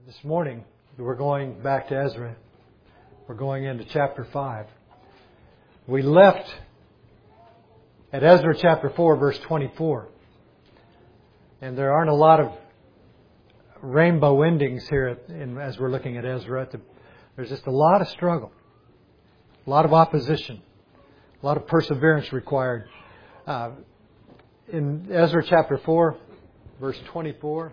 This morning, we're going back to Ezra. We're going into chapter 5. We left at Ezra chapter 4, verse 24. And there aren't a lot of rainbow endings here as we're looking at Ezra. There's just a lot of struggle, a lot of opposition, a lot of perseverance required. In Ezra chapter 4, verse 24,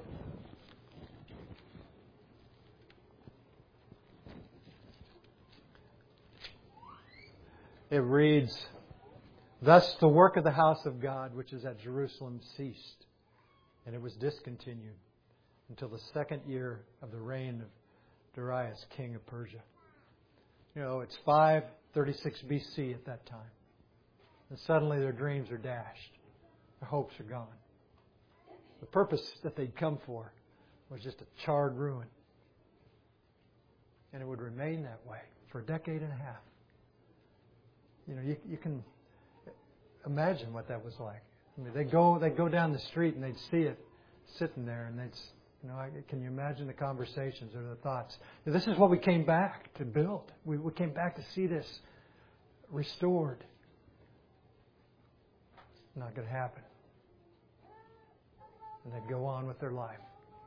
it reads, "Thus the work of the house of God, which is at Jerusalem, ceased, and it was discontinued until the second year of the reign of Darius, king of Persia." You know, it's 536 BC at that time. And suddenly their dreams are dashed. Their hopes are gone. The purpose that they'd come for was just a charred ruin. And it would remain that way for a decade and a half. You know, you can imagine what that was like. I mean, they'd go down the street and they'd see it sitting there, and can you imagine the conversations or the thoughts? This is what we came back to build. We came back to see this restored. It's not going to happen. And they'd go on with their life.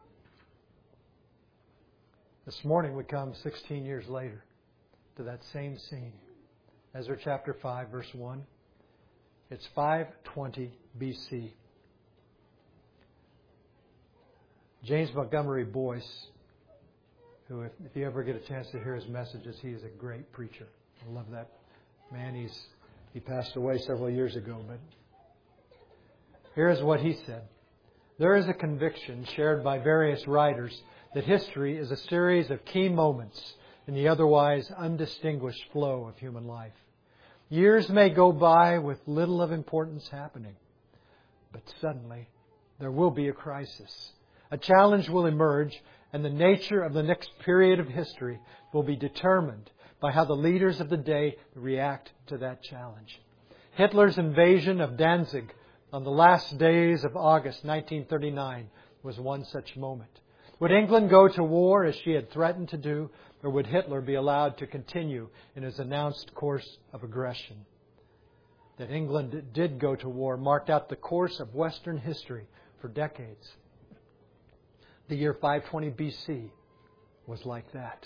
This morning we come 16 years later to that same scene. Ezra chapter 5, verse 1. It's 520 BC. James Montgomery Boyce, who, if you ever get a chance to hear his messages, he is a great preacher. I love that man. He passed away several years ago, but here's what he said. "There is a conviction shared by various writers that history is a series of key moments in the otherwise undistinguished flow of human life. Years may go by with little of importance happening, but suddenly there will be a crisis. A challenge will emerge, and the nature of the next period of history will be determined by how the leaders of the day react to that challenge. Hitler's invasion of Danzig on the last days of August 1939 was one such moment. Would England go to war as she had threatened to do, or would Hitler be allowed to continue in his announced course of aggression? That England did go to war marked out the course of Western history for decades. The year 520 BC was like that."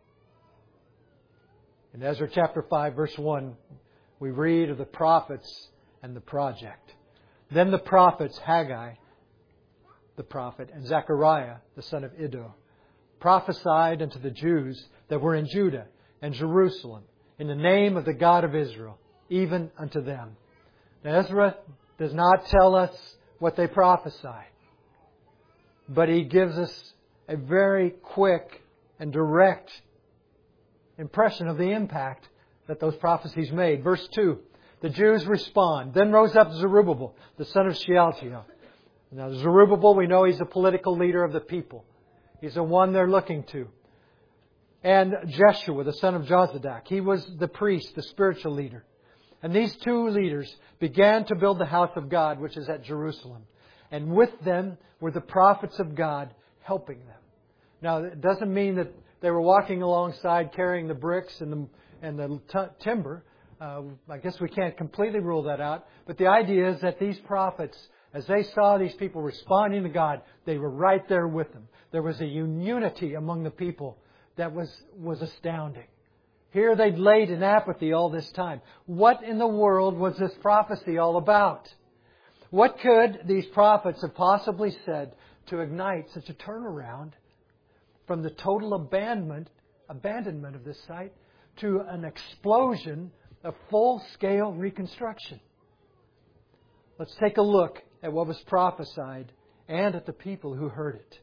In Ezra chapter 5, verse 1, we read of the prophets and the project. "Then the prophets, Haggai, the prophet, and Zechariah, the son of Iddo, prophesied unto the Jews that were in Judah and Jerusalem in the name of the God of Israel, even unto them." Now, Ezra does not tell us what they prophesy, but he gives us a very quick and direct impression of the impact that those prophecies made. Verse 2, the Jews respond, "Then rose up Zerubbabel, the son of Shealtiel." Now, Zerubbabel, we know he's the political leader of the people. He's the one they're looking to. And Jeshua, the son of Jozadak. He was the priest, the spiritual leader. And these two leaders began to build the house of God, which is at Jerusalem. And with them were the prophets of God helping them. Now, it doesn't mean that they were walking alongside carrying the bricks and the timber. I guess we can't completely rule that out. But the idea is that these prophets, as they saw these people responding to God, they were right there with them. There was a unity among the people that was astounding. Here they'd laid in apathy all this time. What in the world was this prophecy all about? What could these prophets have possibly said to ignite such a turnaround from the total abandonment of this site to an explosion of full-scale reconstruction? Let's take a look at what was prophesied and at the people who heard it.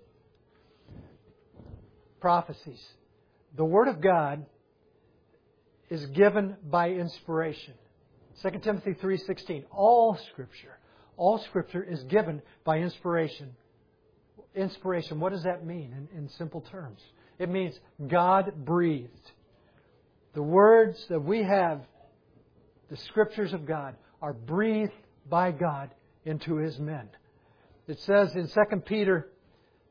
Prophecies. The Word of God is given by inspiration. 2 Timothy 3:16. All Scripture is given by inspiration. Inspiration, what does that mean in simple terms? It means God breathed. The words that we have, the Scriptures of God, are breathed by God into His men. It says in 2 Peter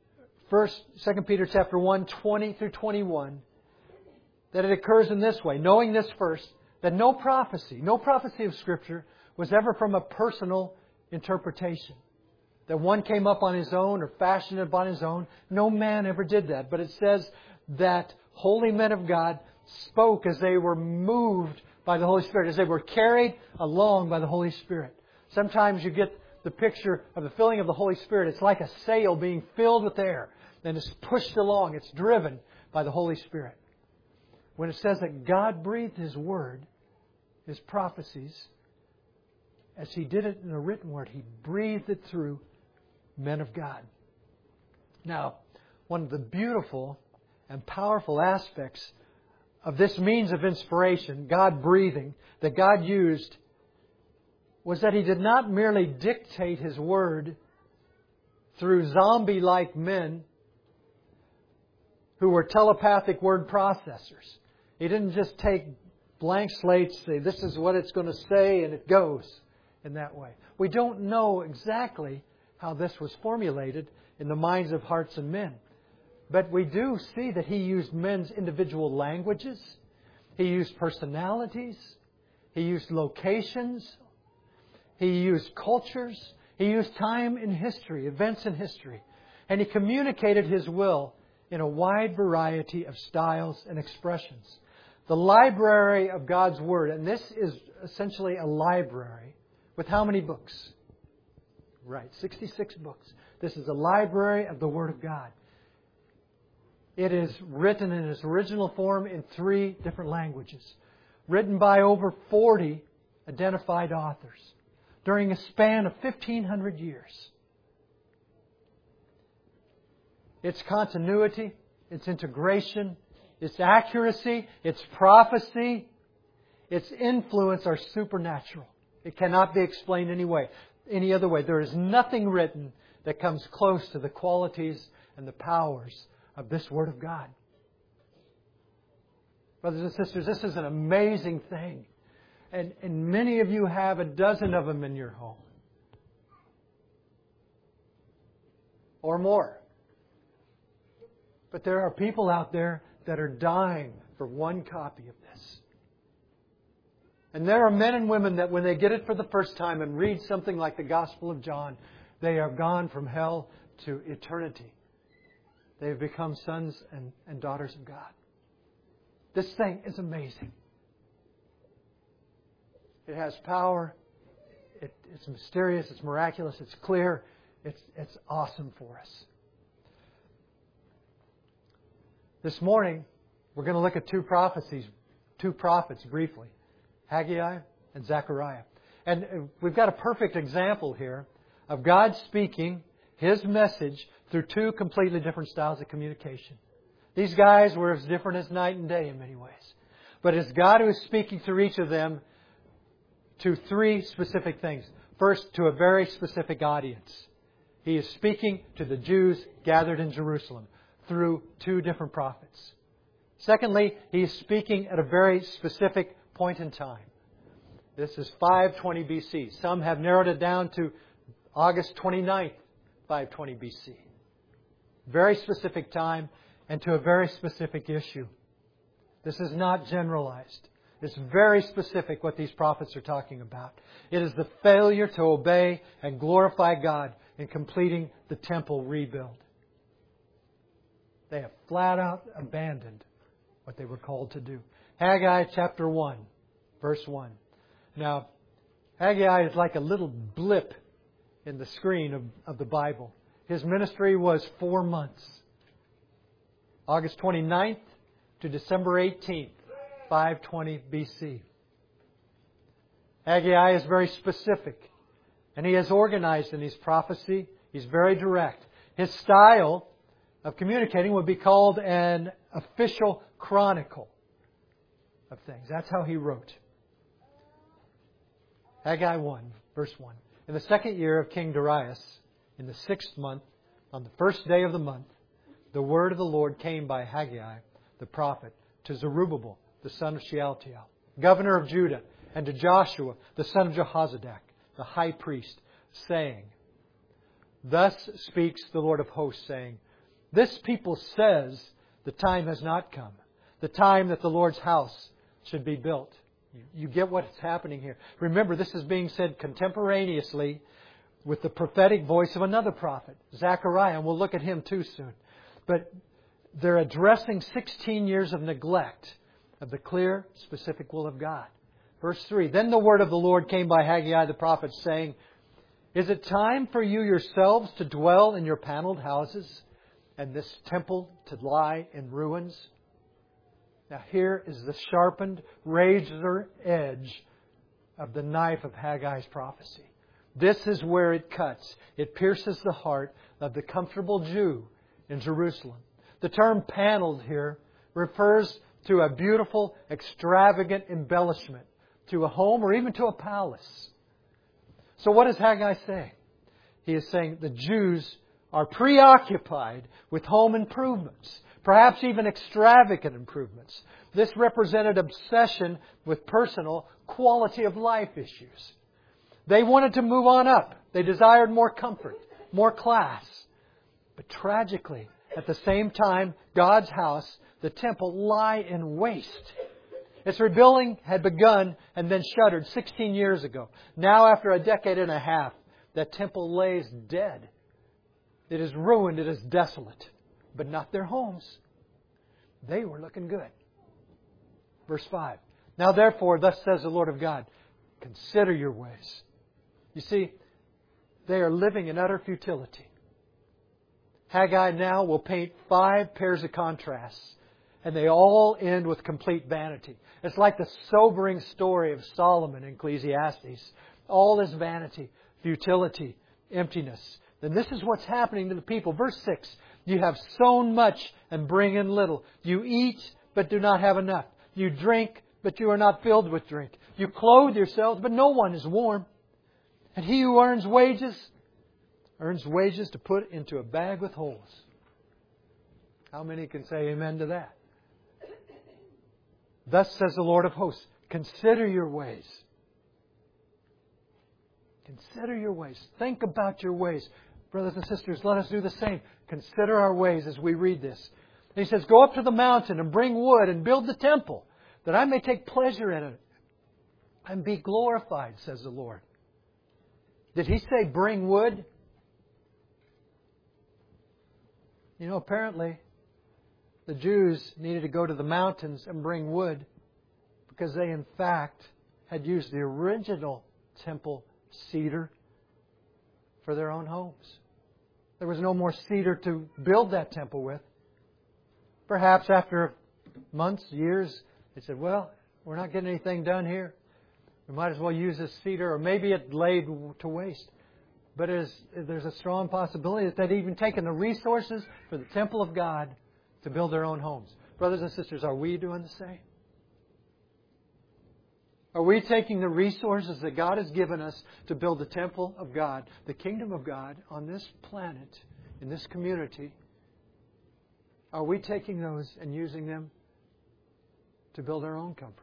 2 Peter chapter 1, 20 through 21, that it occurs in this way, knowing this first, that no prophecy of Scripture was ever from a personal interpretation. That one came up on his own or fashioned upon his own. No man ever did that. But it says that holy men of God spoke as they were moved by the Holy Spirit, as they were carried along by the Holy Spirit. Sometimes you get the picture of the filling of the Holy Spirit. It's like a sail being filled with air. And it's pushed along. It's driven by the Holy Spirit. When it says that God breathed His Word, His prophecies, as He did it in a written Word, He breathed it through men of God. Now, one of the beautiful and powerful aspects of this means of inspiration, God breathing, that God used, was that He did not merely dictate His Word through zombie-like men who were telepathic word processors. He didn't just take blank slates, say, this is what it's going to say, and it goes in that way. We don't know exactly how this was formulated in the minds of hearts and men. But we do see that He used men's individual languages. He used personalities. He used locations. He used cultures. He used time in history, events in history. And He communicated His will in a wide variety of styles and expressions. The library of God's Word, and this is essentially a library with how many books? Right, 66 books. This is a library of the Word of God. It is written in its original form in 3 different languages. Written by over 40 identified authors during a span of 1,500 years. Its continuity, its integration, its accuracy, its prophecy, its influence are supernatural. It cannot be explained any other way. There is nothing written that comes close to the qualities and the powers of this Word of God. Brothers and sisters, this is an amazing thing. And many of you have a dozen of them in your home. Or more. But there are people out there that are dying for one copy of this. And there are men and women that when they get it for the first time and read something like the Gospel of John, they are gone from hell to eternity. They have become sons and daughters of God. This thing is amazing. It has power. It's mysterious. It's miraculous. It's clear. It's awesome for us. This morning, we're going to look at two prophets briefly. Haggai and Zechariah. And we've got a perfect example here of God speaking His message through 2 completely different styles of communication. These guys were as different as night and day in many ways. But it's God who is speaking through each of them to 3 specific things. First, to a very specific audience. He is speaking to the Jews gathered in Jerusalem through 2 different prophets. Secondly, He is speaking at a very specific point in time. This is 520 BC. Some have narrowed it down to August 29th, 520 BC. Very specific time and to a very specific issue. This is not generalized. It's very specific what these prophets are talking about. It is the failure to obey and glorify God in completing the temple rebuild. They have flat out abandoned what they were called to do. Haggai chapter 1, verse 1. Now, Haggai is like a little blip in the screen of the Bible. His ministry was 4 months. August 29th to December 18th, 520 BC. Haggai is very specific. And he is organized in his prophecy. He's very direct. His style of communicating would be called an official chronicle of things. That's how he wrote. Haggai 1, verse 1. In the 2nd year of King Darius, in the 6th month, on the 1st day of the month, the word of the Lord came by Haggai, the prophet, to Zerubbabel, the son of Shealtiel, governor of Judah, and to Joshua, the son of Jehozadak, the high priest, saying, Thus speaks the Lord of hosts, saying, This people says the time has not come. The time that the Lord's house should be built. You get what's happening here. Remember, this is being said contemporaneously with the prophetic voice of another prophet, Zechariah, and we'll look at him too soon. But they're addressing 16 years of neglect of the clear, specific will of God. Verse 3, Then the word of the Lord came by Haggai the prophet, saying, Is it time for you yourselves to dwell in your paneled houses, and this temple to lie in ruins? Now here is the sharpened razor edge of the knife of Haggai's prophecy. This is where it cuts. It pierces the heart of the comfortable Jew in Jerusalem. The term paneled here refers to a beautiful, extravagant embellishment to a home or even to a palace. So what is Haggai saying? He is saying the Jews are preoccupied with home improvements, perhaps even extravagant improvements. This represented obsession with personal quality of life issues. They wanted to move on up. They desired more comfort, more class. But tragically, at the same time, God's house, the temple, lie in waste. Its rebuilding had begun and then shuttered 16 years ago. Now, after a decade and a half, that temple lays dead. It is ruined. It is desolate. But not their homes. They were looking good. Verse 5. Now, therefore, thus says the Lord of God, consider your ways. You see, they are living in utter futility. Haggai now will paint 5 pairs of contrasts, and they all end with complete vanity. It's like the sobering story of Solomon in Ecclesiastes. All is vanity, futility, emptiness. Then this is what's happening to the people. Verse 6, You have sown much and bring in little. You eat, but do not have enough. You drink, but you are not filled with drink. You clothe yourselves, but no one is warm. And he who earns wages to put into a bag with holes. How many can say amen to that? Thus says the Lord of hosts, consider your ways. Consider your ways. Think about your ways. Brothers and sisters, let us do the same. Consider our ways as we read this. And he says, Go up to the mountain and bring wood and build the temple, that I may take pleasure in it and be glorified, says the Lord. Did he say bring wood? You know, apparently the Jews needed to go to the mountains and bring wood because they, in fact, had used the original temple cedar for their own homes. There was no more cedar to build that temple with. Perhaps after months, years, they said, well, we're not getting anything done here. We might as well use this cedar, or maybe it laid to waste. But there's a strong possibility that they'd even taken the resources for the temple of God to build their own homes. Brothers and sisters, are we doing the same? Are we taking the resources that God has given us to build the temple of God, the kingdom of God on this planet, in this community? Are we taking those and using them to build our own comfort?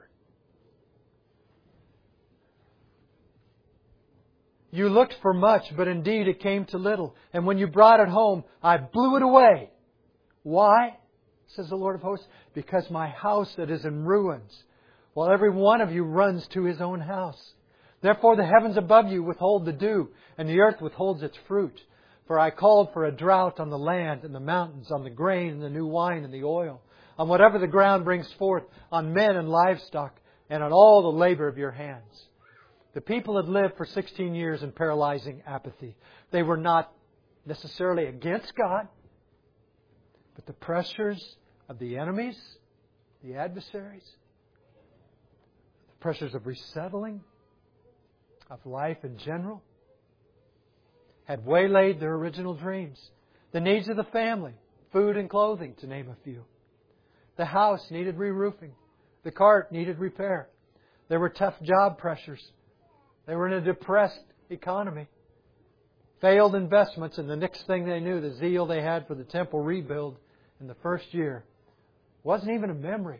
You looked for much, but indeed it came to little. And when you brought it home, I blew it away. Why? Says the Lord of hosts. Because my house that is in ruins, while every one of you runs to his own house. Therefore the heavens above you withhold the dew, and the earth withholds its fruit. For I called for a drought on the land and the mountains, on the grain and the new wine and the oil, on whatever the ground brings forth, on men and livestock, and on all the labor of your hands. The people had lived for 16 years in paralyzing apathy. They were not necessarily against God, but the pressures of the enemies, the adversaries, the pressures of resettling, of life in general, had waylaid their original dreams. The needs of the family, food and clothing, to name a few. The house needed re-roofing. The cart needed repair. There were tough job pressures. They were in a depressed economy. Failed investments, and the next thing they knew, the zeal they had for the temple rebuild in the first year wasn't even a memory.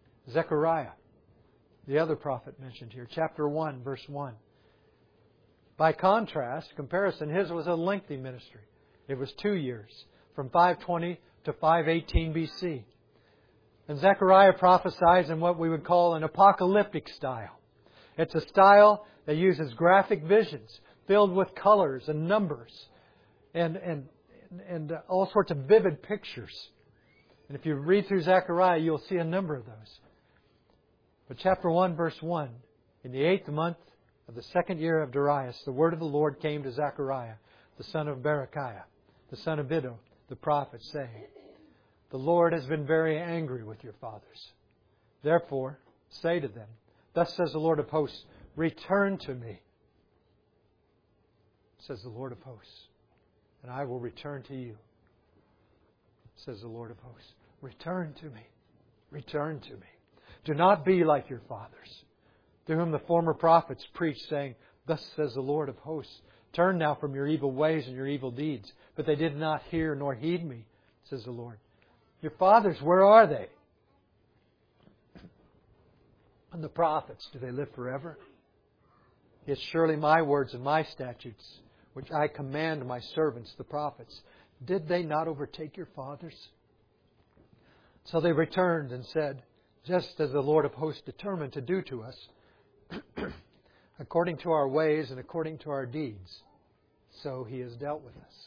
Zechariah, the other prophet mentioned here, chapter 1, verse 1. By contrast, comparison, his was a lengthy ministry. It was 2 years, from 520 to 518 BC. And Zechariah prophesies in what we would call an apocalyptic style. It's a style that uses graphic visions filled with colors and numbers and all sorts of vivid pictures. And if you read through Zechariah, you'll see a number of those. But chapter 1, verse 1, in the 8th month of the 2nd year of Darius, the word of the Lord came to Zechariah, the son of Berechiah, the son of Iddo, the prophet, saying, The Lord has been very angry with your fathers. Therefore, say to them, Thus says the Lord of hosts, Return to me, says the Lord of hosts, and I will return to you, says the Lord of hosts. Return to me. Return to me. Do not be like your fathers, to whom the former prophets preached, saying, Thus says the Lord of hosts, Turn now from your evil ways and your evil deeds. But they did not hear nor heed me, says the Lord. Your fathers, where are they? And the prophets, do they live forever? Yet surely my words and my statutes, which I command my servants, the prophets, did they not overtake your fathers? So they returned and said, Just as the Lord of hosts determined to do to us, according to our ways and according to our deeds, so He has dealt with us.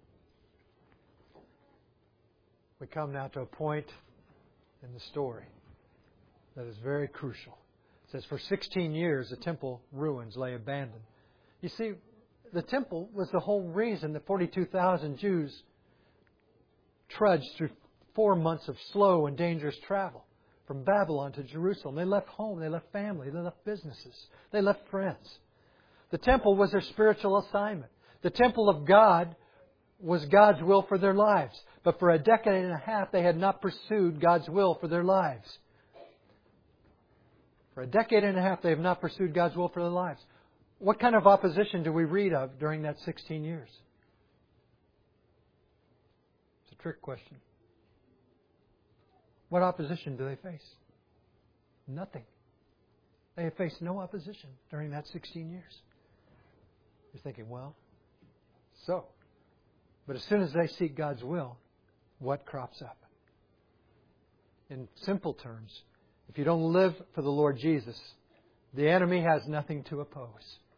We come now to a point in the story that is very crucial. It says, For 16 years the temple ruins lay abandoned. You see, the temple was the whole reason that 42,000 Jews trudged through 4 months of slow and dangerous travel from Babylon to Jerusalem. They left home, they left family, they left businesses, they left friends. The temple was their spiritual assignment. The temple of God was God's will for their lives. But for a decade and a half, they had not pursued God's will for their lives. For a decade and a half, they have not pursued God's will for their lives. What kind of opposition do we read of during that 16 years? It's a trick question. What opposition do they face? Nothing. They have faced no opposition during that 16 years. You're thinking, well, so. But as soon as they seek God's will, what crops up? In simple terms, if you don't live for the Lord Jesus, the enemy has nothing to oppose.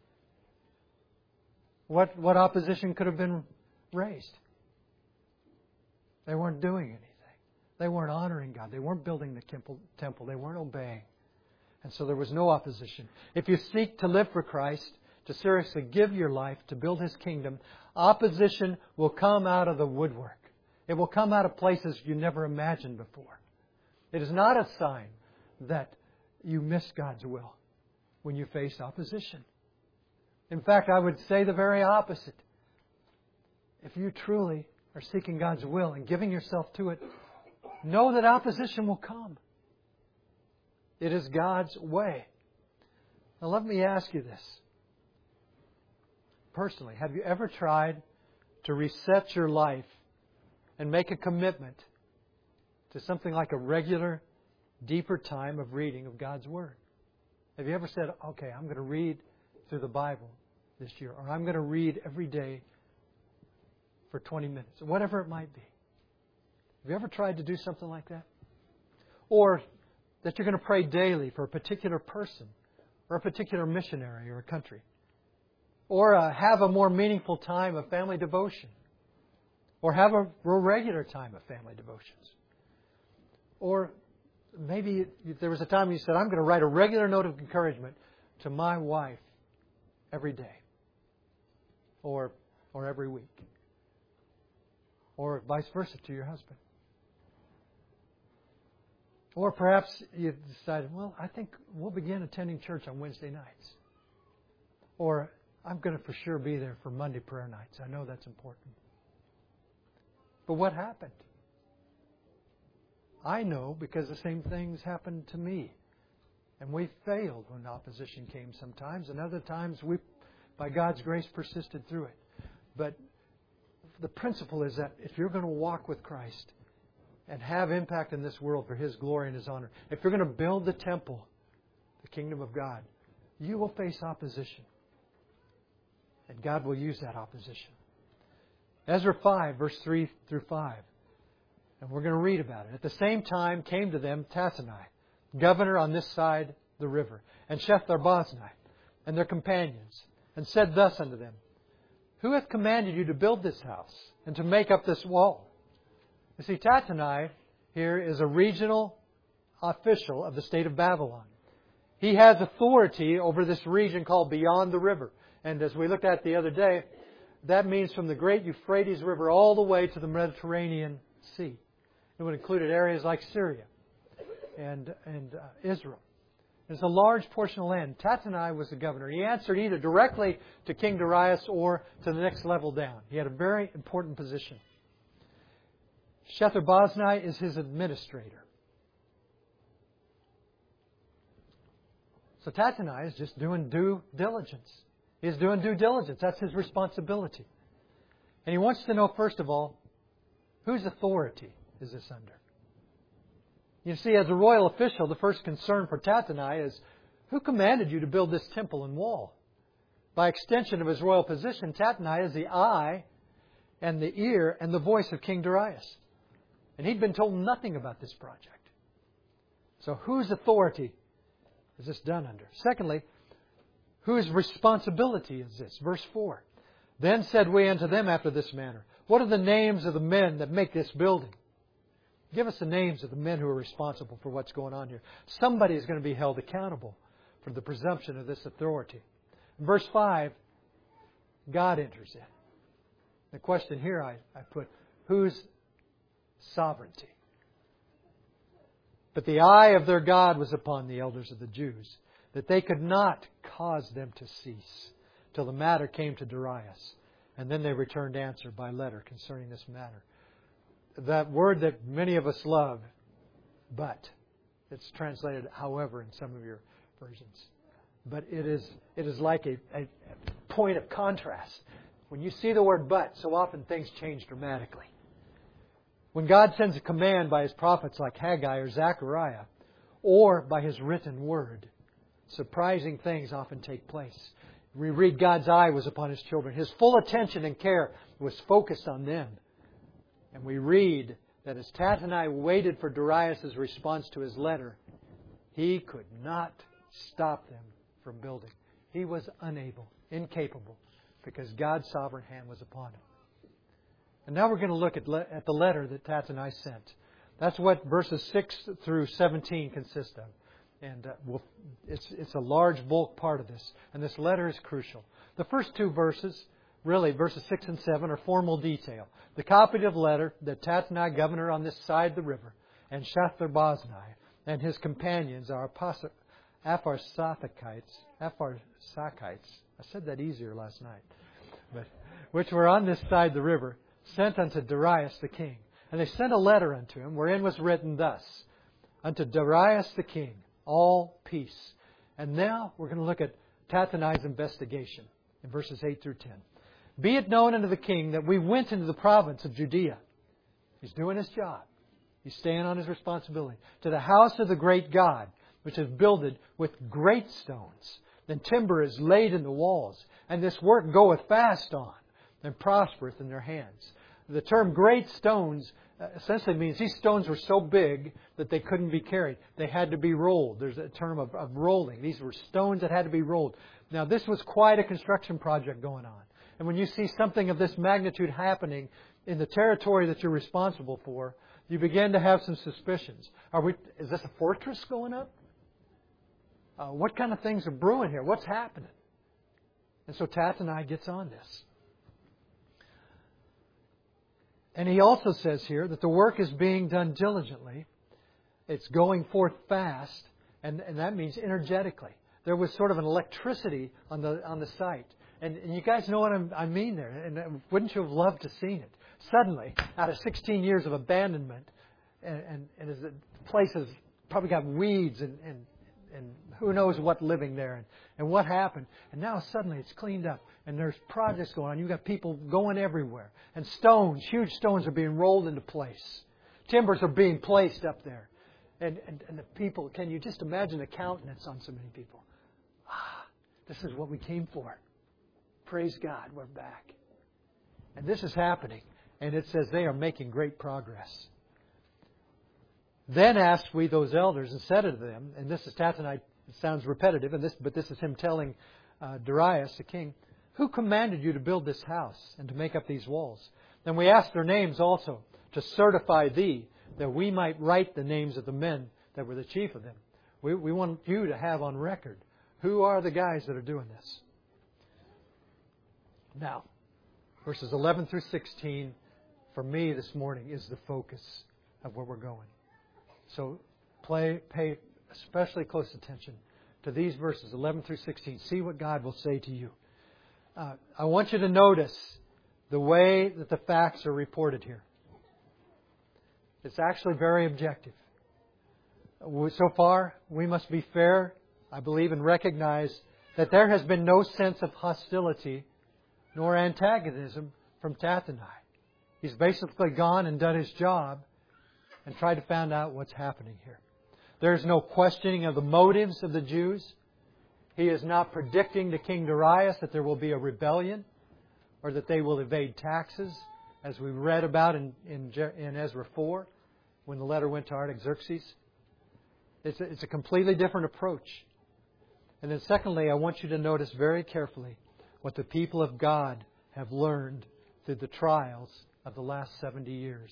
What opposition could have been raised? They weren't doing anything. They weren't honoring God. They weren't building the temple. They weren't obeying. And so there was no opposition. If you seek to live for Christ, to seriously give your life to build His kingdom, opposition will come out of the woodwork. It will come out of places you never imagined before. It is not a sign that you miss God's will when you face opposition. In fact, I would say the very opposite. If you truly are seeking God's will and giving yourself to it, know that opposition will come. It is God's way. Now let me ask you this. Personally, have you ever tried to reset your life and make a commitment to something like a regular, deeper time of reading of God's Word? Have you ever said, okay, I'm going to read through the Bible this year, or I'm going to read every day for 20 minutes, or whatever it might be? Have you ever tried to do something like that? Or that you're going to pray daily for a particular person, or a particular missionary, or a country? Or have a more meaningful time of family devotion? Or have a regular time of family devotions? Or maybe there was a time you said, I'm going to write a regular note of encouragement to my wife every day. Or every week. Or vice versa to your husband. Or perhaps you decided, well, I think we'll begin attending church on Wednesday nights. Or I'm going to for sure be there for Monday prayer nights. I know that's important. But what happened? I know because the same things happened to me. And we failed when opposition came sometimes. And other times we, by God's grace, persisted through it. But the principle is that if you're going to walk with Christ and have impact in this world for His glory and His honor, if you're going to build the temple, the kingdom of God, you will face opposition. And God will use that opposition. Ezra 5, verse 3 through 5. And we're going to read about it. At the same time came to them Tattenai, governor on this side the river, and Shethar-boznai, and their companions, and said thus unto them, Who hath commanded you to build this house, and to make up this wall? You see, Tattenai here is a regional official of the state of Babylon. He has authority over this region called Beyond the River. And as we looked at the other day, that means from the great Euphrates River all the way to the Mediterranean Sea. It would include areas like Syria and Israel. It's a large portion of land. Tattenai was the governor. He answered either directly to King Darius or to the next level down. He had a very important position. Shethar-boznai is his administrator. So Tattenai is just doing due diligence. He's doing due diligence. That's his responsibility. And he wants to know, first of all, whose authority is this under? You see, as a royal official, the first concern for Tattenai is, who commanded you to build this temple and wall? By extension of his royal position, Tattenai is the eye and the ear and the voice of King Darius. And he'd been told nothing about this project. So whose authority is this done under? Secondly, whose responsibility is this? Verse 4. Then said we unto them after this manner, What are the names of the men that make this building? Give us the names of the men who are responsible for what's going on here. Somebody is going to be held accountable for the presumption of this authority. In verse 5, God enters in. The question here I put, whose sovereignty? But the eye of their God was upon the elders of the Jews, that they could not cause them to cease, till the matter came to Darius. And then they returned answer by letter concerning this matter. That word that many of us love, but. It's translated, however, in some of your versions. But it is like a point of contrast. When you see the word but, so often things change dramatically. When God sends a command by His prophets like Haggai or Zechariah, or by His written word, surprising things often take place. We read God's eye was upon His children. His full attention and care was focused on them. And we read that as Tattenai waited for Darius' response to his letter, he could not stop them from building. He was unable, incapable, because God's sovereign hand was upon him. And now we're going to look at the letter that Tattenai sent. That's what verses 6 through 17 consist of. And it's a large bulk part of this. And this letter is crucial. The first two verses, really verses 6 and 7, are formal detail. The copy of the letter that Tattenai, governor on this side of the river, and Shethar-boznai and his companions are Apharsachites. I said that easier last night. But which were on this side of the river, sent unto Darius the king. And they sent a letter unto him, wherein was written thus, Unto Darius the king, all peace. And now we're going to look at Tattenai's investigation in verses 8 through 10. Be it known unto the king that we went into the province of Judea. He's doing his job. He's staying on his responsibility. To the house of the great God, which is builded with great stones. Then timber is laid in the walls, and this work goeth fast on, and prospereth in their hands. The term great stones essentially means these stones were so big that they couldn't be carried. They had to be rolled. There's a term of rolling. These were stones that had to be rolled. Now, this was quite a construction project going on. And when you see something of this magnitude happening in the territory that you're responsible for, you begin to have some suspicions. Is this a fortress going up? What kind of things are brewing here? What's happening? And so Tattenai gets on this. And he also says here that the work is being done diligently. It's going forth fast, and that means energetically. There was sort of an electricity on the site. And you guys know what I mean there. And wouldn't you have loved to seen it? Suddenly, out of 16 years of abandonment, and as the place has probably got weeds and who knows what living there and what happened. And now suddenly it's cleaned up and there's projects going on. You've got people going everywhere. And stones, huge stones are being rolled into place. Timbers are being placed up there. And the people, can you just imagine the countenance on so many people? This is what we came for. Praise God, we're back. And this is happening. And it says they are making great progress. Then asked we those elders and said unto them, and this is Tattenai, it sounds repetitive, but this is him telling Darius, the king, who commanded you to build this house and to make up these walls? Then we asked their names also, to certify thee, that we might write the names of the men that were the chief of them. We want you to have on record who are the guys that are doing this. Now, verses 11 through 16, for me this morning, is the focus of where we're going. So pay especially close attention to these verses, 11 through 16. See what God will say to you. I want you to notice the way that the facts are reported here. It's actually very objective. So far, we must be fair, I believe, and recognize that there has been no sense of hostility nor antagonism from Tattenai. He's basically gone and done his job and tried to find out what's happening here. There's no questioning of the motives of the Jews. He is not predicting to King Darius that there will be a rebellion or that they will evade taxes, as we read about in Ezra 4 when the letter went to Artaxerxes. It's a completely different approach. And then secondly, I want you to notice very carefully what the people of God have learned through the trials of the last 70 years.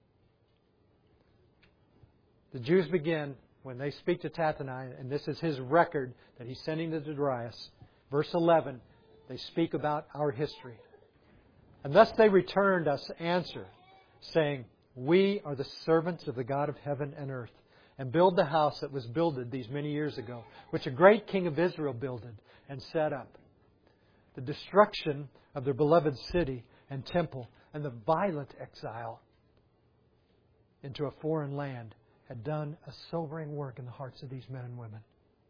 The Jews begin, when they speak to Tattenai, and this is his record that he's sending to Darius, verse 11, they speak about our history. And thus they returned us answer, saying, we are the servants of the God of heaven and earth, and build the house that was builded these many years ago, which a great king of Israel builded and set up. The destruction of their beloved city and temple and the violent exile into a foreign land had done a sobering work in the hearts of these men and women.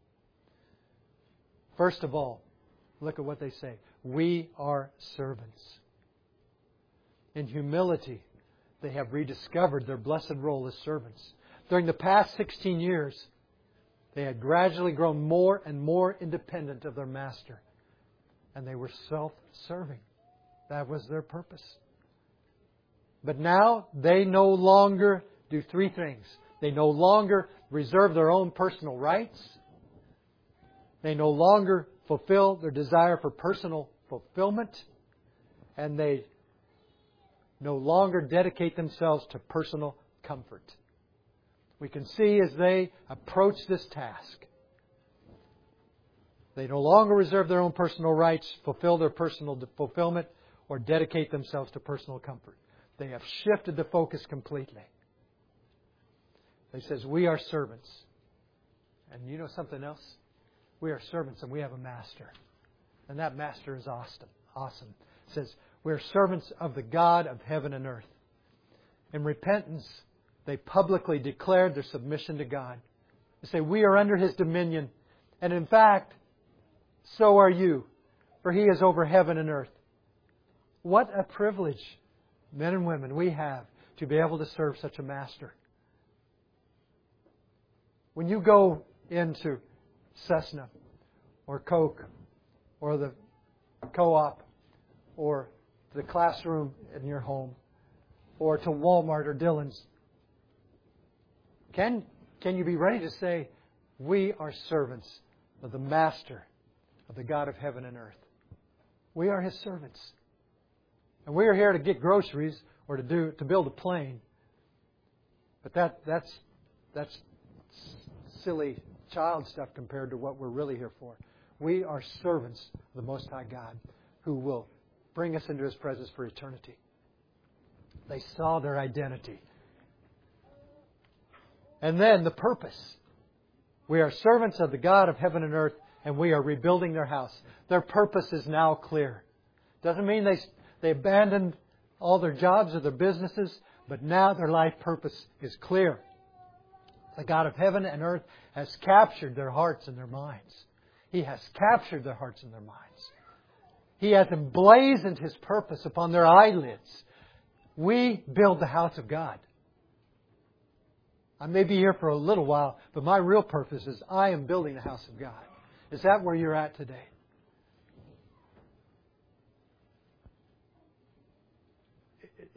First of all, look at what they say. We are servants. In humility, they have rediscovered their blessed role as servants. During the past 16 years, they had gradually grown more and more independent of their master. And they were self-serving. That was their purpose. But now they no longer do three things. They no longer reserve their own personal rights. They no longer fulfill their desire for personal fulfillment. And they no longer dedicate themselves to personal comfort. We can see as they approach this task, they no longer reserve their own personal rights, fulfill their personal fulfillment, or dedicate themselves to personal comfort. They have shifted the focus completely. They says, we are servants. And you know something else? We are servants and we have a master. And that master is awesome. It says, we are servants of the God of heaven and earth. In repentance, they publicly declared their submission to God. They say, we are under His dominion. And in fact, so are you, for He is over heaven and earth. What a privilege, men and women, we have to be able to serve such a master. When you go into Cessna or Coke or the co-op or the classroom in your home or to Walmart or Dillon's, can you be ready to say, we are servants of the Master of the God of heaven and earth? We are His servants. And we are here to get groceries or to build a plane. But that's silly child stuff compared to what we're really here for. We are servants of the Most High God who will bring us into His presence for eternity. They saw their identity. And then the purpose. We are servants of the God of heaven and earth, and we are rebuilding their house. Their purpose is now clear. Doesn't mean they abandoned all their jobs or their businesses, but now their life purpose is clear. The God of heaven and earth has captured their hearts and their minds. He has captured their hearts and their minds. He has emblazoned His purpose upon their eyelids. We build the house of God. I may be here for a little while, but my real purpose is I am building the house of God. Is that where you're at today?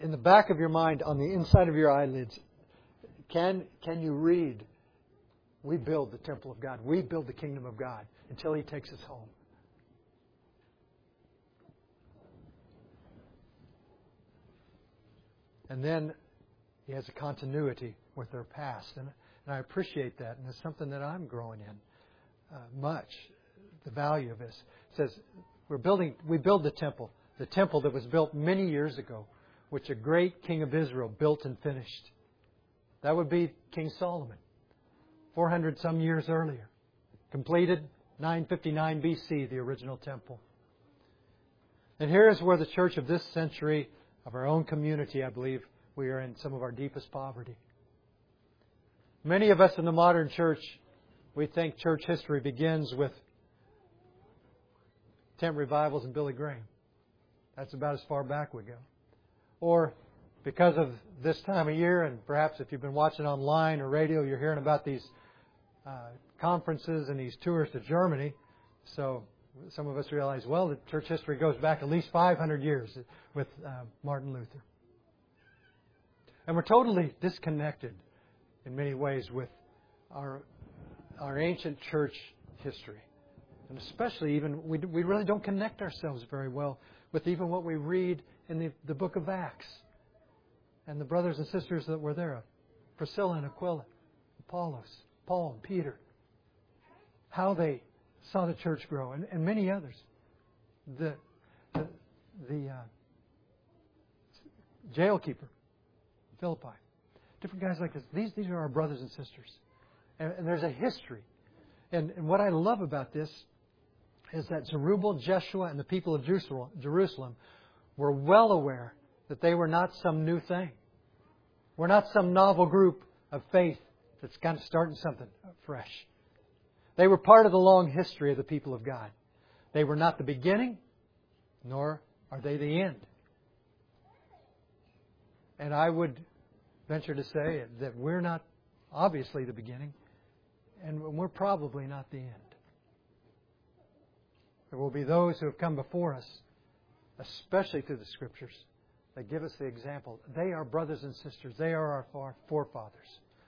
in the back of your mind, on the inside of your eyelids, can you read, we build the temple of God. We build the kingdom of God until He takes us home. And then He has a continuity with their past. And I appreciate that. And it's something that I'm growing in much. The value of this. It says, we build the temple that was built many years ago, which a great king of Israel built and finished. That would be King Solomon, 400 some years earlier. Completed 959 BC, the original temple. And here is where the church of this century, of our own community, I believe, we are in some of our deepest poverty. Many of us in the modern church, we think church history begins with tent revivals and Billy Graham. That's about as far back we go. Or because of this time of year, and perhaps if you've been watching online or radio, you're hearing about these conferences and these tours to Germany. So some of us realize, well, the church history goes back at least 500 years with Martin Luther. And we're totally disconnected in many ways with our ancient church history. And especially even, we really don't connect ourselves very well with even what we read in the book of Acts. And the brothers and sisters that were there, Priscilla and Aquila, Apollos, Paul and Peter, how they saw the church grow, and many others. The jailkeeper, Philippi, different guys like this. These are our brothers and sisters, and there's a history. And what I love about this is that Zerubbabel, Jeshua, and the people of Jerusalem were well aware that they were not some new thing. We're not some novel group of faith that's kind of starting something fresh. They were part of the long history of the people of God. They were not the beginning, nor are they the end. And I would venture to say that we're not obviously the beginning, and we're probably not the end. There will be those who have come before us, especially through the Scriptures, that give us the example. They are brothers and sisters. They are our forefathers.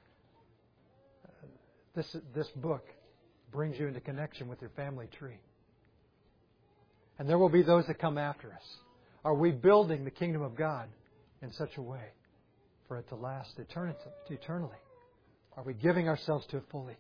This book brings you into connection with your family tree. And there will be those that come after us. Are we building the kingdom of God in such a way for it to last eternally? Are we giving ourselves to it fully?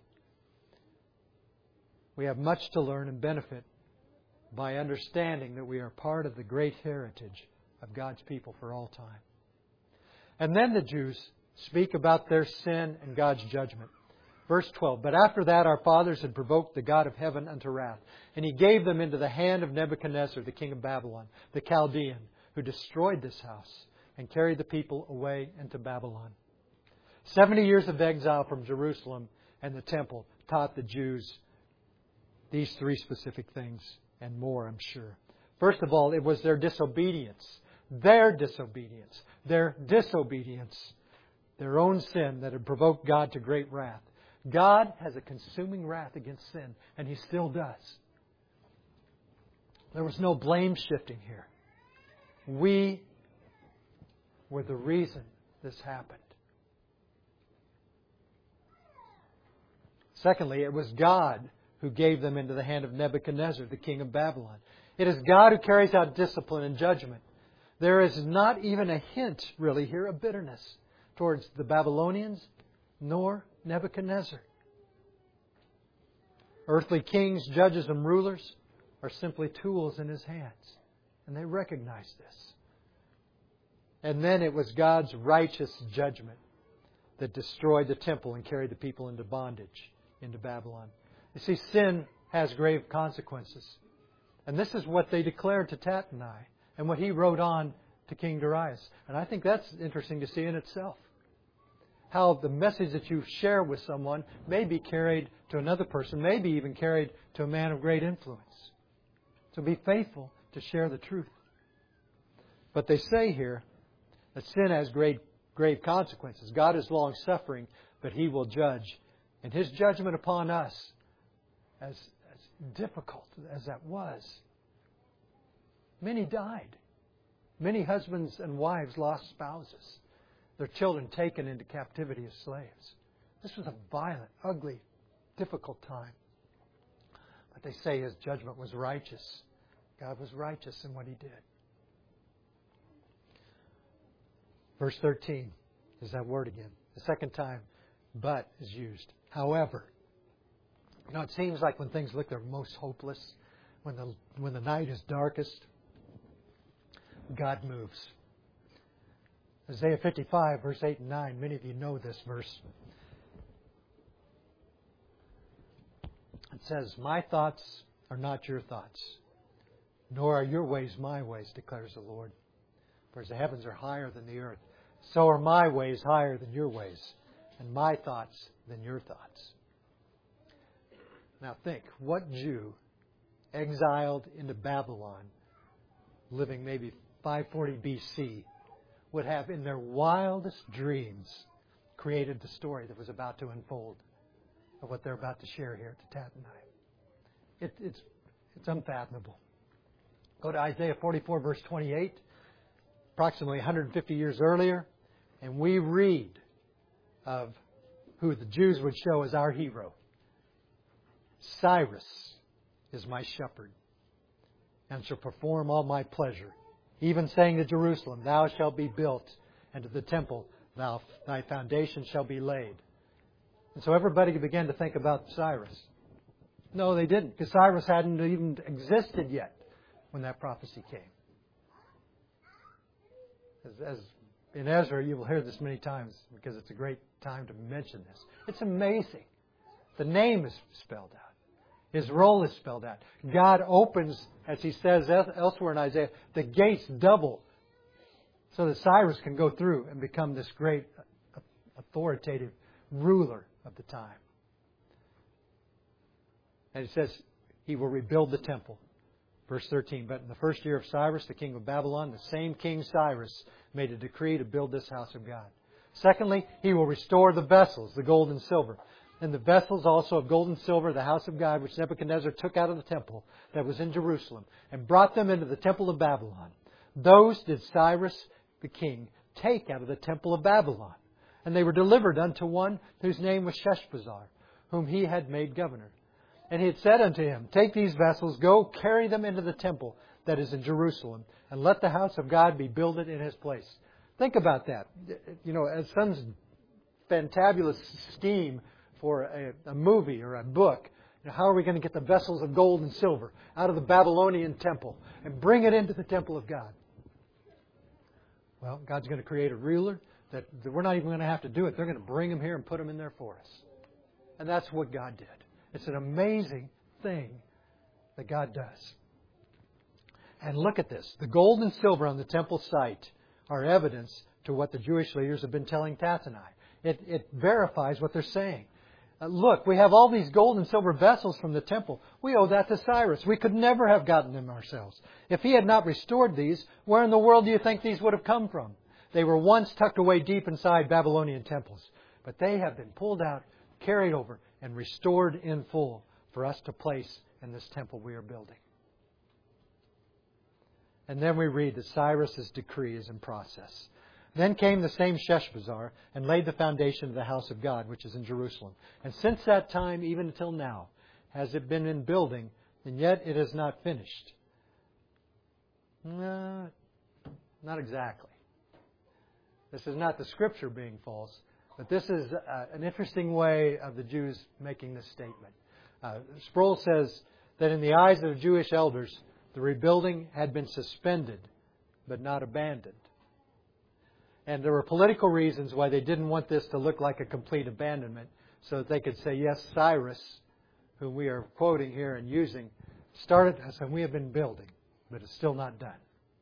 We have much to learn and benefit by understanding that we are part of the great heritage of God's people for all time. And then the Jews speak about their sin and God's judgment. Verse 12, but after that our fathers had provoked the God of heaven unto wrath, and He gave them into the hand of Nebuchadnezzar, the king of Babylon, the Chaldean, who destroyed this house and carried the people away into Babylon. 70 years of exile from Jerusalem and the temple taught the Jews these three specific things and more, I'm sure. First of all, it was their disobedience. Their own sin that had provoked God to great wrath. God has a consuming wrath against sin, and He still does. There was no blame shifting here. We were the reason this happened. Secondly, it was God who gave them into the hand of Nebuchadnezzar, the king of Babylon. It is God who carries out discipline and judgment. There is not even a hint, really, here of bitterness towards the Babylonians nor Nebuchadnezzar. Earthly kings, judges, and rulers are simply tools in His hands. And they recognize this. And then it was God's righteous judgment that destroyed the temple and carried the people into bondage, into Babylon. You see, sin has grave consequences. And this is what they declared to Tattenai and what he wrote on to King Darius. And I think that's interesting to see in itself. How the message that you share with someone may be carried to another person, maybe even carried to a man of great influence. So be faithful to share the truth. But they say here that sin has grave consequences. God is long-suffering, but He will judge. And His judgment upon us, as difficult as that was, many died. Many husbands and wives lost spouses. Their children taken into captivity as slaves. This was a violent, ugly, difficult time. But they say His judgment was righteous. God was righteous in what He did. Verse 13 is that word again. The second time, but is used. However, it seems like when things look their most hopeless, when the night is darkest, God moves. Isaiah 55, verse 8 and 9. Many of you know this verse. It says, "My thoughts are not your thoughts, nor are your ways my ways, declares the Lord. For as the heavens are higher than the earth, so are my ways higher than your ways, and my thoughts than your thoughts." Now think, what Jew exiled into Babylon, living maybe 540 BC, would have in their wildest dreams created the story that was about to unfold of what they're about to share here at the Tatanai? It's unfathomable. Go to Isaiah 44, verse 28, approximately 150 years earlier, and we read of who the Jews would show as our hero. "Cyrus is my shepherd, and shall perform all my pleasure, even saying to Jerusalem, Thou shalt be built, and to the temple thy foundation shall be laid." And so everybody began to think about Cyrus. No, they didn't, because Cyrus hadn't even existed yet when that prophecy came. As in Ezra, you will hear this many times because it's a great time to mention this. It's amazing. The name is spelled out. His role is spelled out. God opens, as He says elsewhere in Isaiah, the gates double so that Cyrus can go through and become this great authoritative ruler of the time. And He says He will rebuild the temple. Verse 13, "But in the first year of Cyrus, the king of Babylon, the same King Cyrus made a decree to build this house of God. Secondly, He will restore the vessels, the gold and silver. And the vessels also of gold and silver, the house of God, which Nebuchadnezzar took out of the temple that was in Jerusalem, and brought them into the temple of Babylon. Those did Cyrus the king take out of the temple of Babylon. And they were delivered unto one whose name was Sheshbazzar, whom he had made governor. And he had said unto him, Take these vessels, go carry them into the temple that is in Jerusalem, and let the house of God be builded in His place." Think about that. As some fantabulous scheme for a movie or a book. How are we going to get the vessels of gold and silver out of the Babylonian temple and bring it into the temple of God? Well, God's going to create a ruler that we're not even going to have to do it. They're going to bring them here and put them in there for us. And that's what God did. It's an amazing thing that God does. And look at this. The gold and silver on the temple site are evidence to what the Jewish leaders have been telling Tatanai. It verifies what they're saying. Look, we have all these gold and silver vessels from the temple. We owe that to Cyrus. We could never have gotten them ourselves. If he had not restored these, where in the world do you think these would have come from? They were once tucked away deep inside Babylonian temples. But they have been pulled out, carried over, and restored in full for us to place in this temple we are building. And then we read that Cyrus' decree is in process. Then came the same Sheshbazzar and laid the foundation of the house of God, which is in Jerusalem. And since that time, even until now, has it been in building, and yet it is not finished. No, not exactly. This is not the Scripture being false, but this is an interesting way of the Jews making this statement. Sproul says that in the eyes of the Jewish elders, the rebuilding had been suspended, but not abandoned. And there were political reasons why they didn't want this to look like a complete abandonment, so that they could say, yes, Cyrus, whom we are quoting here and using, started us and we have been building, but it's still not done.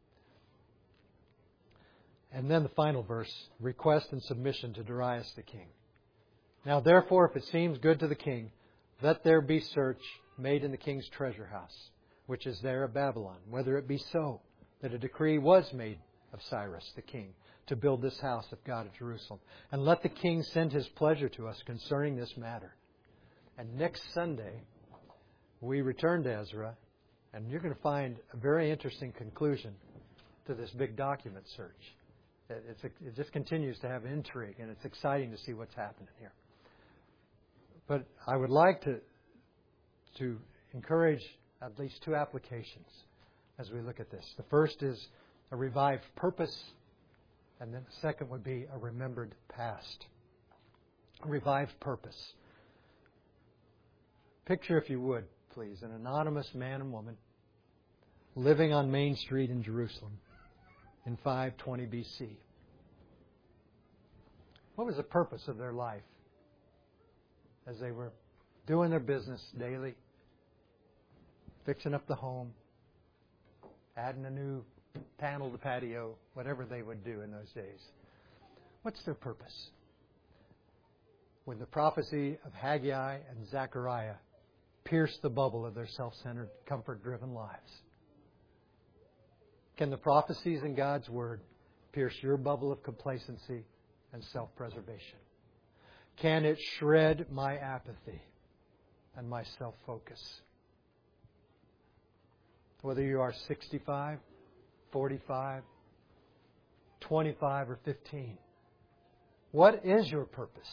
And then the final verse, request and submission to Darius the king. Now therefore, if it seems good to the king, let there be search made in the king's treasure house, which is there at Babylon, whether it be so that a decree was made of Cyrus the king to build this house of God at Jerusalem. And let the king send his pleasure to us concerning this matter. And next Sunday, we return to Ezra, and you're going to find a very interesting conclusion to this big document search. It just continues to have intrigue, and it's exciting to see what's happening here. But I would like to encourage at least two applications as we look at this. The first is a revived purpose, and then the second would be a remembered past. A revived purpose. Picture, if you would, please, an anonymous man and woman living on Main Street in Jerusalem in 520 BC. What was the purpose of their life as they were doing their business daily, fixing up the home, adding a new panel to the patio, whatever they would do in those days? What's their purpose? When the prophecy of Haggai and Zechariah pierced the bubble of their self-centered, comfort-driven lives, can the prophecies in God's Word pierce your bubble of complacency and self-preservation? Can it shred my apathy and my self-focus? Whether you are 65, 45, 25, or 15, what is your purpose?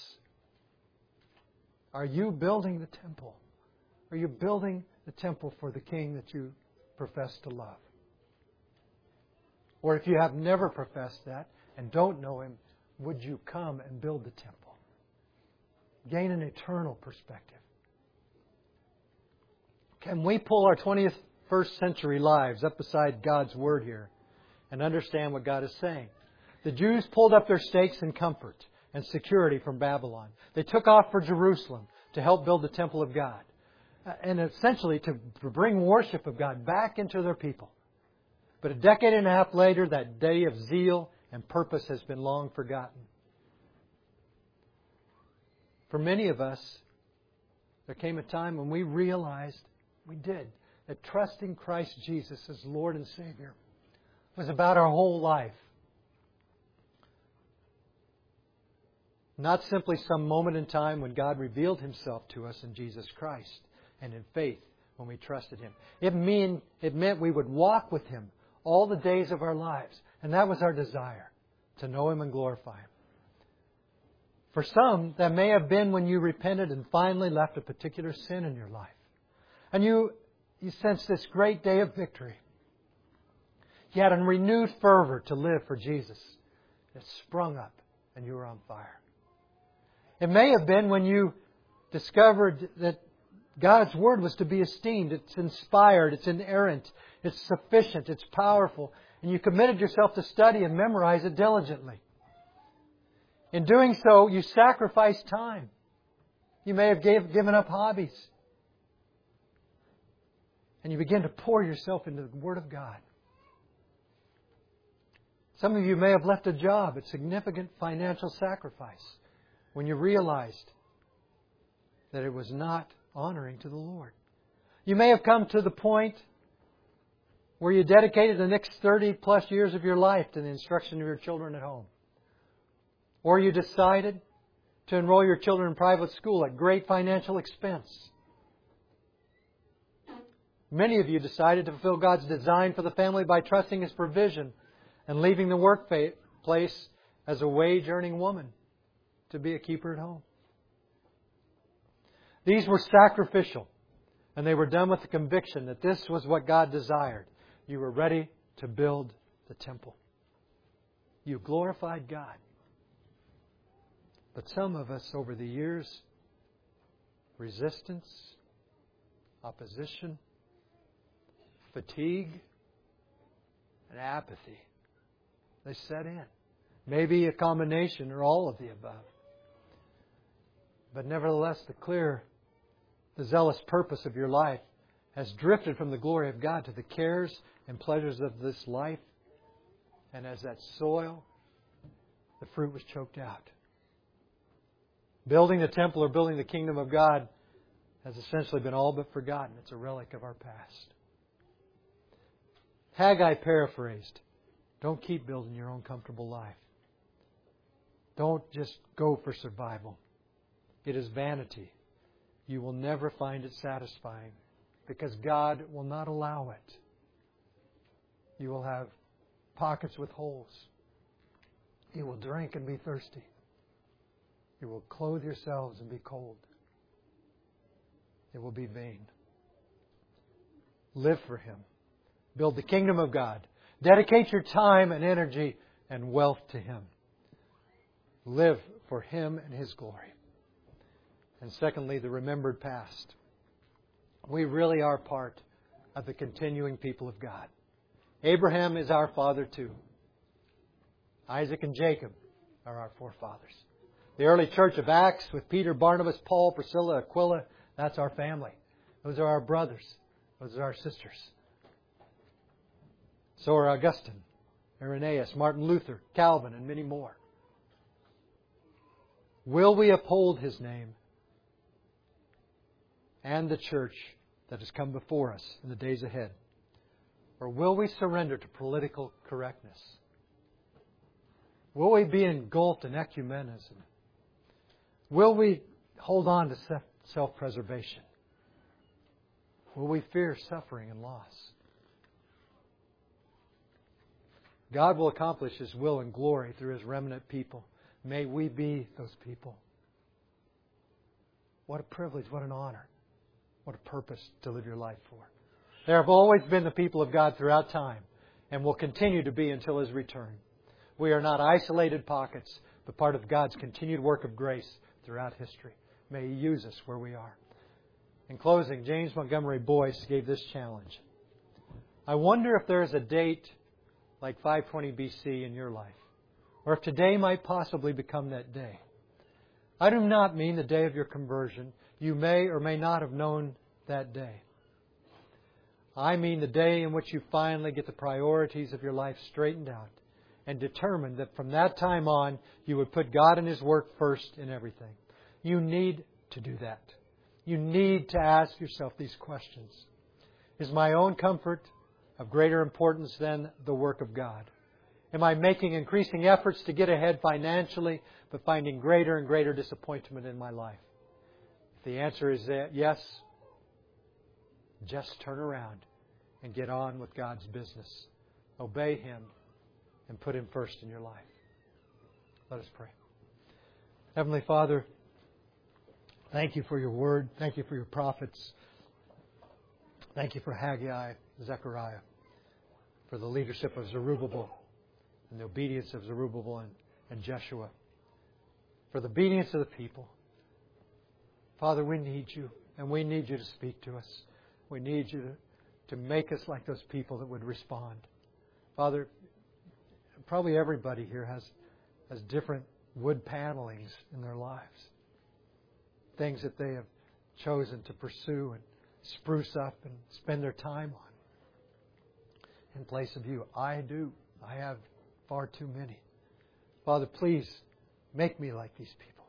Are you building the temple? Are you building the temple for the King that you profess to love? Or if you have never professed that and don't know Him, would you come and build the temple? Gain an eternal perspective. Can we pull our 21st century lives up beside God's Word here and understand what God is saying? The Jews pulled up their stakes in comfort and security from Babylon. They took off for Jerusalem to help build the temple of God, and essentially to bring worship of God back into their people. But a decade and a half later, that day of zeal and purpose has been long forgotten. For many of us, there came a time when we realized that trusting Christ Jesus as Lord and Savior was about our whole life. Not simply some moment in time when God revealed Himself to us in Jesus Christ and in faith when we trusted Him. It meant we would walk with Him all the days of our lives. And that was our desire, to know Him and glorify Him. For some, that may have been when you repented and finally left a particular sin in your life. And you sensed this great day of victory. You had a renewed fervor to live for Jesus. It sprung up and you were on fire. It may have been when you discovered that God's Word was to be esteemed. It's inspired. It's inerrant. It's sufficient. It's powerful. And you committed yourself to study and memorize it diligently. In doing so, you sacrificed time. You may have given up hobbies. And you begin to pour yourself into the Word of God. Some of you may have left a job at significant financial sacrifice when you realized that it was not honoring to the Lord. You may have come to the point where you dedicated the next 30 plus years of your life to the instruction of your children at home. Or you decided to enroll your children in private school at great financial expense. Many of you decided to fulfill God's design for the family by trusting His provision and leaving the workplace as a wage-earning woman to be a keeper at home. These were sacrificial, and they were done with the conviction that this was what God desired. You were ready to build the temple. You glorified God. But some of us over the years, resistance, opposition, fatigue, and apathy, they set in. Maybe a combination or all of the above. But nevertheless, the zealous purpose of your life has drifted from the glory of God to the cares and pleasures of this life. And as that soil, the fruit was choked out. Building the temple or building the kingdom of God has essentially been all but forgotten. It's a relic of our past. Haggai paraphrased, don't keep building your own comfortable life. Don't just go for survival. It is vanity. You will never find it satisfying because God will not allow it. You will have pockets with holes. You will drink and be thirsty. You will clothe yourselves and be cold. It will be vain. Live for Him. Build the kingdom of God. Dedicate your time and energy and wealth to Him. Live for Him and His glory. And secondly, the remembered past. We really are part of the continuing people of God. Abraham is our father too. Isaac and Jacob are our forefathers. The early church of Acts with Peter, Barnabas, Paul, Priscilla, Aquila, that's our family. Those are our brothers. Those are our sisters. So are Augustine, Irenaeus, Martin Luther, Calvin, and many more. Will we uphold His name and the church that has come before us in the days ahead? Or will we surrender to political correctness? Will we be engulfed in ecumenism? Will we hold on to self-preservation? Will we fear suffering and loss? God will accomplish His will and glory through His remnant people. May we be those people. What a privilege, what an honor, what a purpose to live your life for. There have always been the people of God throughout time and will continue to be until His return. We are not isolated pockets, but part of God's continued work of grace throughout history. May He use us where we are. In closing, James Montgomery Boyce gave this challenge. I wonder if there is a date like 520 BC in your life, or if today might possibly become that day. I do not mean the day of your conversion. You may or may not have known that day. I mean the day in which you finally get the priorities of your life straightened out and determined that from that time on you would put God and His work first in everything. You need to do that. You need to ask yourself these questions. Is my own comfort of greater importance than the work of God? Am I making increasing efforts to get ahead financially, but finding greater and greater disappointment in my life? If the answer is yes, just turn around and get on with God's business. Obey Him and put Him first in your life. Let us pray. Heavenly Father, thank You for Your Word. Thank You for Your prophets. Thank You for Haggai, Zechariah, for the leadership of Zerubbabel and the obedience of Zerubbabel and Jeshua, for the obedience of the people. Father, we need You, and we need You to speak to us. We need You to make us like those people that would respond. Father, probably everybody here has different wood panelings in their lives. Things that they have chosen to pursue and spruce up and spend their time on in place of You. I do. I have far too many. Father, please make me like these people.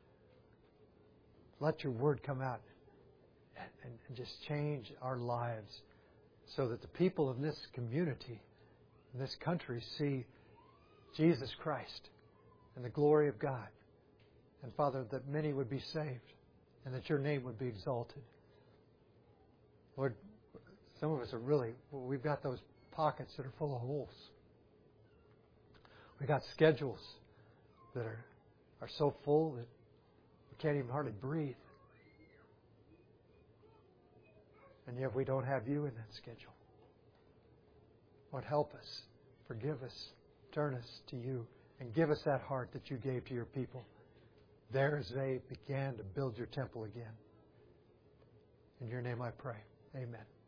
Let Your Word come out and just change our lives so that the people in this community, in this country, see Jesus Christ and the glory of God. And Father, that many would be saved and that Your name would be exalted. Lord, some of us are we've got those pockets that are full of holes. We've got schedules that are so full that we can't even hardly breathe. And yet we don't have You in that schedule. Lord, help us, forgive us, turn us to You, and give us that heart that You gave to Your people there as they began to build Your temple again. In Your name I pray. Amen.